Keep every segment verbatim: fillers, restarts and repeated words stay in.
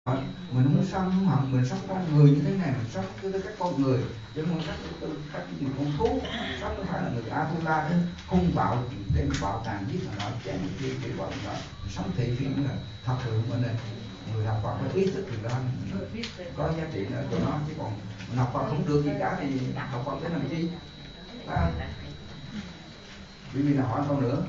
Mình muốn sống không hẳn mình sống con người như thế này, mình sống với các con người chứ không các các cái con thú. Sống không phải là người Atula đó, hung bạo trên bạo tàn giết mà nó chém kia kia bọn nó sống thị phi là thật sự mình này người học Phật phải ý thức được đó, có giá trị nữa của nó, chứ còn mình học Phật không được gì cả thì học Phật để làm chi? À, vì vì là hỏi câu nữa.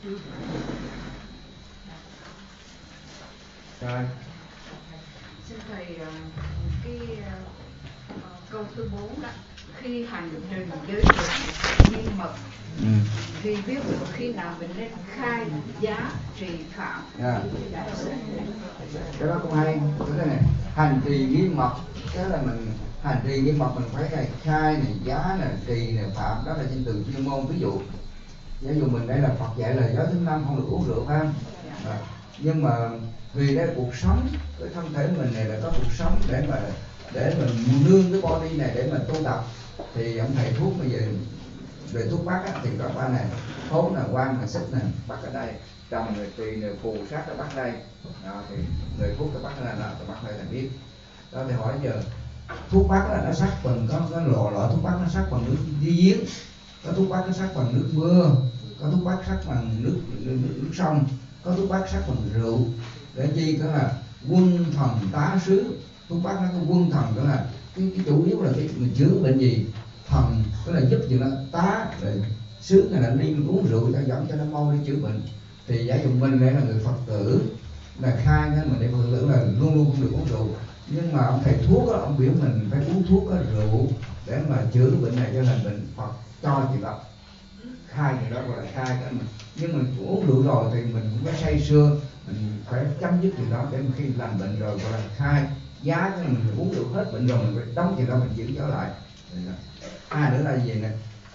Rồi. Xin thầy, cái uh, câu thứ bốn đó, khi hành trì giới luật nghiêm mật, ừ. thì biết được khi nào mình nên khai giá trì phạm. Yeah. Cái đó cũng hay. Cái này hành trì nghiêm mật, cái là mình hành trì nghiêm mật mình phải này khai này, giá này, trì này, phạm, đó là trên từ chuyên môn. Ví dụ ví dụ mình đây là Phật dạy là giới thứ năm không được uống rượu ha. À, nhưng mà vì đây là cuộc sống, cái thân thể mình này là có cuộc sống để mà để mình nương cái body này để mình tu tập, thì ông thầy thuốc bây giờ về thuốc bắc á, thì có ba này thốn là quan là xích này bắt ở đây, trầm người tùy người phù sát là bắt đây đó, thì người thuốc là bắt là là bắt đây là biết đó. Thì hỏi giờ thuốc bắc là nó sắc bằng có có loại loại thuốc bắc nó sắc bằng nước giếng, có thuốc bắc nó sắc bằng nước mưa, có thuốc bắc sắc bằng nước nước, nước, nước sông, có thuốc bắc sắc bằng rượu. Để chi đó là quân thần tá sứ. Thuốc bắc nó có quân thần, đó là cái, cái chủ yếu là cái mình chữa bệnh gì, thần tức là giúp cho nó tá, rồi sứ là đi uống rượu cho dẫn cho nó mau đi chữa bệnh. Thì giả dụ mình đây là người Phật tử là khai nên mình để Phật tử là luôn luôn không được uống rượu, nhưng mà ông thầy thuốc đó, ông biểu mình phải uống thuốc có rượu để mà chữa bệnh này cho lành bệnh, Phật cho chuyện đó khai thì đó gọi là khai cái mình. Nhưng mình uống rượu rồi thì mình cũng phải say sưa, mình phải chấm dứt chuyện đó để khi lành bệnh rồi gọi là khai giá. Cái mình uống rượu hết bệnh rồi mình phải đóng chuyện đó, mình giữ trở lại. Hai nữa là gì nè,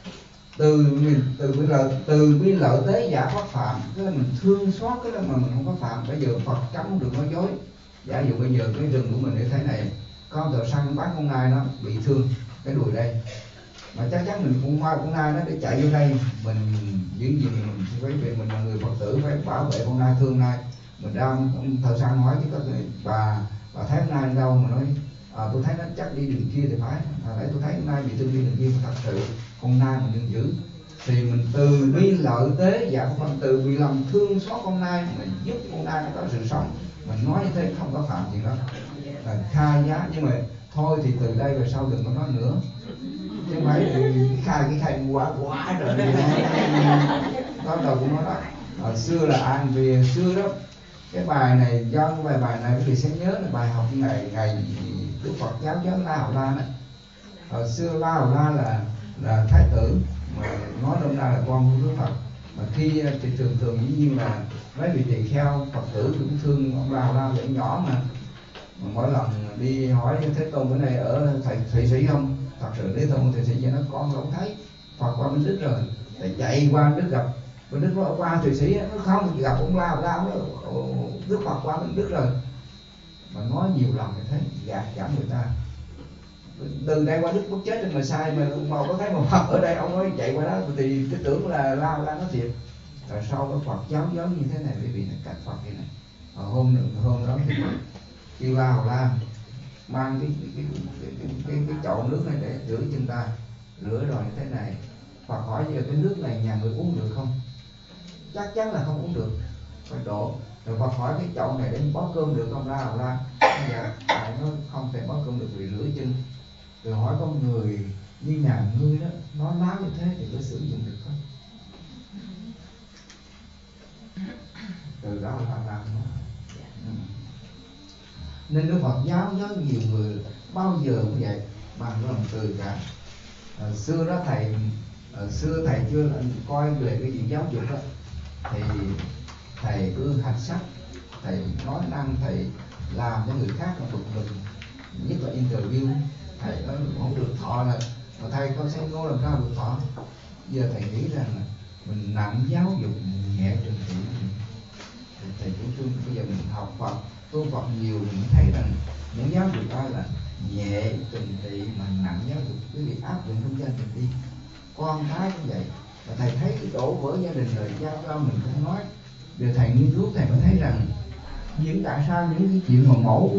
từ mình từ bi lợi từ bi lợi tế giả pháp phạm, tức là mình thương xót cái đó mà mình không có phạm. Bây giờ Phật cấm không được nói dối. Giả dụ bây giờ cái rừng của mình như thế này có một tờ săn bán con nai nó bị thương cái đùi đây, mà chắc chắn mình cũng mai con nai nó để chạy vô đây, mình giữ gì mình phải việc mình là người Phật tử phải bảo vệ con nai thương nai. Mình đang thợ săn hỏi chứ có người bà bà thấy con nai đâu mà nói à, tôi thấy nó chắc đi đường kia thì phải, à, để tôi thấy con nai bị thương đi đường kia, thật sự con nai mình đừng giữ. Thì mình từ bi lợi tế giả phần từ vì lòng thương xót con nai mình giúp con nai nó có sự sống, mình nói như thế không có phạm chuyện đó, là khai giá. Nhưng mà thôi thì từ đây về sau đừng có nói nữa, chứ không phải khai cái khai quá quá rồi đó đầu của nó đó. Hồi xưa là an về xưa đó, cái bài này do cái bài bài này quý vị sẽ nhớ là bài học ngày ngày Đức Phật giáo giáo La Hầu La đó. Hồi xưa La Hầu La là là thái tử, mà nói đông ra là con của Đức Phật. Mà khi thì thường thường dĩ nhiên là mấy vị tỳ kheo Phật tử cũng thương ông La Hầu La để nhỏ mà. Mà mỗi lần đi hỏi Thế Tôn bữa nay ở thầy Thụy Sĩ không, thật sự Thế Tôn Thụy Sĩ cho nó con không thấy, Phật qua Minh Đức rồi, thầy chạy qua Đức gặp Minh Đức nó qua Thụy Sĩ nó không gặp ông La Hầu La, Đức Phật qua Minh Đức rồi. Mà nói nhiều lần thì thấy gạt giảm người ta. Từ đây qua Đức Quốc chết nhưng mà sai, mà mà có thấy một Phật ở đây ông nói chạy qua đó thì cái tưởng là lao la nó thiệt. Rồi sau đó Phật giáo giáo như thế này quý vị này, các Phật như này. Ở hôm hôm đó thì kêu La Hầu La mang cái cái cái cái, cái, cái chậu nước này để rửa chân ta, rửa rồi như thế này. Phật hỏi giờ cái nước này nhà người uống được không? Chắc chắn là không uống được, phải đổ. Rồi Phật hỏi cái chậu này để bó cơm được không? La Hầu La dạ, nó không thể bó cơm được vì rửa chân. Rồi hỏi con người như nhà ngươi đó, nó láo như thế thì có sử dụng được không? Từ đó là làm nó. Ừ. Nên Đức Phật giáo giáo nhiều người bao giờ cũng vậy, bằng lòng từ cả. À, xưa đó thầy, à, xưa thầy chưa coi về cái chuyện giáo dục đó, thì thầy cứ hạch sách, thầy nói năng, thầy làm cho người khác bực mình, nhất là interview. Thầy nói không được thọ là mà thầy con xem ngô làm sao được thọ. Giờ thầy nghĩ rằng là mình nặng giáo dục, nhẹ trừng trị. Thầy chủ trương bây giờ mình học Phật, tu Phật nhiều, mình thấy rằng những giáo dục ai là nhẹ trừng trị mà nặng giáo dục, cái việc áp dụng trong gia đình đi. Con cái cũng vậy. Và thầy thấy cái đổ vỡ gia đình rồi giao cho mình không nói. Giờ thầy nghiên cứu thầy mới thấy rằng những tại sao những cái chuyện mà mẫu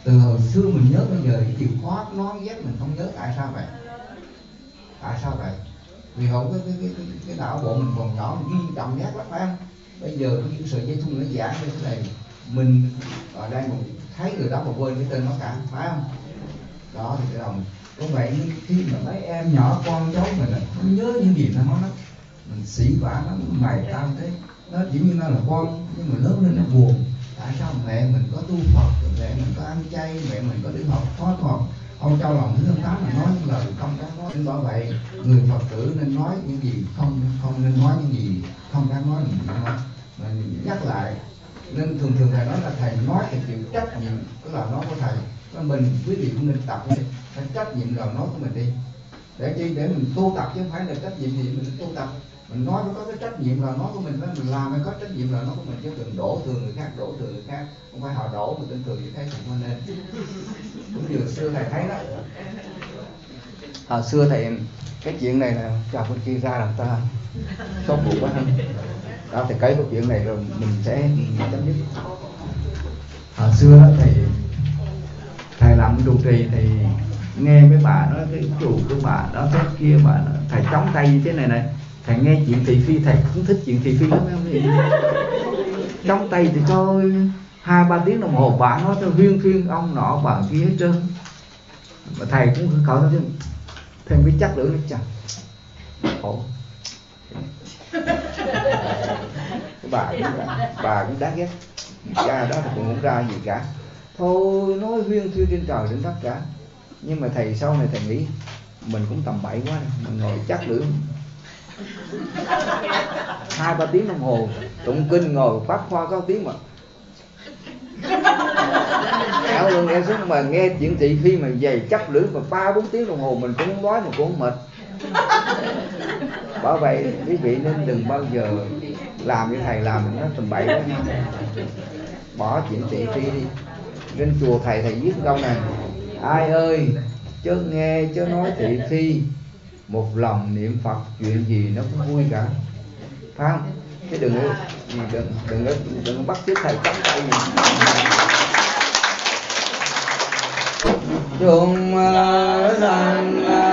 Từ hồi xưa mình nhớ bây giờ cái chịu khó nón dép mình không nhớ, tại sao vậy? Tại sao vậy? Vì hậu cái cái cái cái, cái não bộ mình còn nhỏ, mình ghi đậm nét lắm phải không? Bây giờ cái sợi dây thun nó giãn như thế này, mình ở đây mình thấy người đó mà quên cái tên nó cả, phải không? Đó thì cái đồng cũng vậy, khi mà mấy em nhỏ con cháu mình là không nhớ những gì nó nói lắm, mình sĩ vả nó mày tao thế, nó chỉ như nó là con nhưng mà lớn lên nó buồn. Tại sao mẹ mình có tu Phật, mẹ mình có ăn chay, mẹ mình có đi học thoát Phật, ông Châu lòng thứ tám mà nói những lời không đáng nói. Nên bởi vậy người Phật tử nên nói những gì không không nên nói, những gì không đáng nói mình đừng nói. Mình nhắc lại, nên thường thường thầy nói là thầy nói thì chịu trách nhiệm cái lời nói của thầy. Nên mình quý vị cũng nên tập phải trách nhiệm lời nói của mình đi, để chi để mình tu tập chứ không phải là trách nhiệm gì mình tu tập. Mình nói nó có cái trách nhiệm lời nói của mình, mình làm phải có trách nhiệm lời nói của mình, chứ đừng đổ thừa người khác, đổ thừa người khác không phải họ đổ mà tin thừa như thế cũng không nên. Cũng như xưa thầy thấy đó, hồi xưa thầy cái chuyện này là chào bên kia ra làm ta xót bụng quá hơn đó, thì cái chuyện này rồi mình sẽ chấm dứt. Hồi xưa đó thầy thầy làm trụ trì thì nghe mấy bà nói cái chủ của bà đó thế kia, bà nói, thầy chống tay như thế này này, thầy nghe chuyện thị phi, thầy cũng thích chuyện thị phi lắm không gì chống tay thì coi hai ba tiếng đồng hồ bà nói cho viên phiên ông nọ bà kia hết trơn, mà thầy cũng cởi thêm thêm cái chắc nữa chẳng khổ. Bà cũng bà cũng đáng ghét, ra đó thì cũng không ra gì cả, thôi nói viên phiên trên trời trên đất cả. Nhưng mà thầy sau này thầy nghĩ mình cũng tầm bậy quá, mình ngồi chắc lưỡi hai ba tiếng đồng hồ tụng kinh, ngồi phát hoa có tiếng mà kéo lưng nghe xuống, mà nghe chuyện thị phi mà dày chắc lưỡi mà ba bốn tiếng đồng hồ mình cũng không nói mà cũng không mệt. Bởi vậy quý vị nên đừng bao giờ làm như thầy làm nó tầm bậy quá nha, bỏ chuyện thị phi đi. Trên chùa thầy thầy viết câu này: ai ơi chớ nghe chớ nói thị phi, một lòng niệm Phật chuyện gì nó cũng vui cả, phải không? Chứ đừng đừng đừng đừng, đừng bắt chước thầy chống tay gì. Chung sanh